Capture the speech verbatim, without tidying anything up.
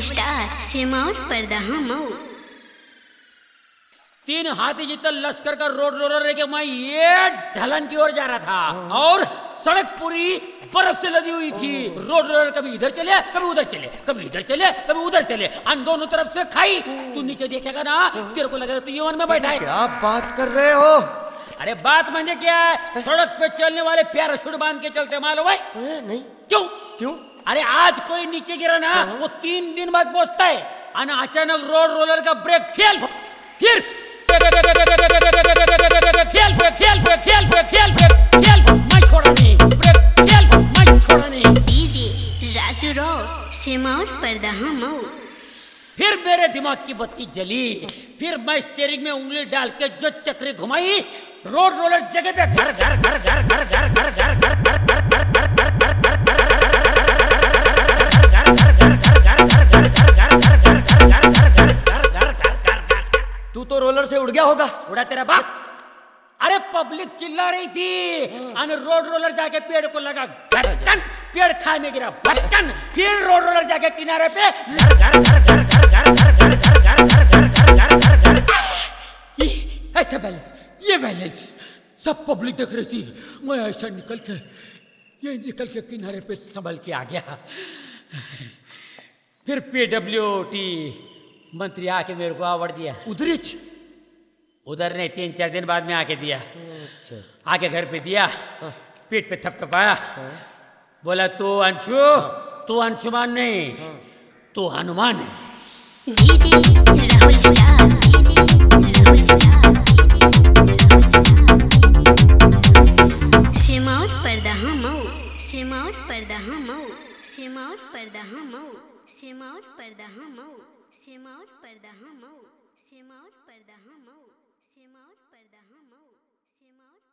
Star Simaur Pardaha Mau. तीन हाथी जितना लश्कर का रोड रोलर लेके मैं ये ढलान की ओर जा रहा था और सड़क पूरी बर्फ से लदी हुई थी। रोड रोलर कभी इधर चले कभी उधर चले, कभी इधर चले कभी उधर चले, अन दोनों तरफ से खाई। तू नीचे देखेगा ना तेरे को लगेगा तो यमन में बैठा है। क्या बात कर रहे हो? अरे बात मैंने क्या है, सड़क पे चलने वाले पैराशूट बांध के चलते मालूम है? नहीं। क्यों क्यों? अरे आज कोई नीचे गिरा ना वो तीन दिन बाद पहुंचता है। और अचानक रोड रोलर का ब्रेक फेल, फिर fail brake fail brake fail brake fail brake fail, मैं छोड़ा नहीं, ब्रेक फेल मैं छोड़ा नहीं। DJ Raju rock Simaur Pardaha Mau. फिर मेरे दिमाग की बत्ती जली, फिर मैं स्टीयरिंग में उंगली डाल के जो चक्री घुमाई, रोड रोलर जगह पे घर घर घर घर घर घर घर घर तू तो रोलर से उड़ गया होगा। उड़ा तेरा बाप। अरे पब्लिक चिल्ला रही थी और रोड रोलर जाके पेड़ को लगा घचकन, पेड़ खाई में गिरा भचकन, फिर रोड रोलर जाके किनारे पे घर घर घर घर घर घर घर घर घर घर घर घर घर घर ऐसा बैलेंस, ये बैलेंस सब पब्लिक देख रही थी। मैं ऐसा निकल के ये निकल के किनारे पे संभल के आ गया। फिर पीडब्ल्यूडी मंत्री आके मेरे को अवार्ड दिया। उधरिच उधर नहीं, तीन चार दिन बाद में आके दिया। आके घर पे दिया, पीठ पे थपथपाया, बोला तू अंशु, तू अंशुमान नहीं, तू हनुमान है। DJ Rahul star, DJ Rahul star, Simaur Pardaha Mau, Simaur Pardaha Mau, Simaur Pardaha Mau, Simaur Pardaha Mau, Simaur Pardaha Mau, Simaur Pardaha Mau, Simaur Pardaha Mau, सिमौर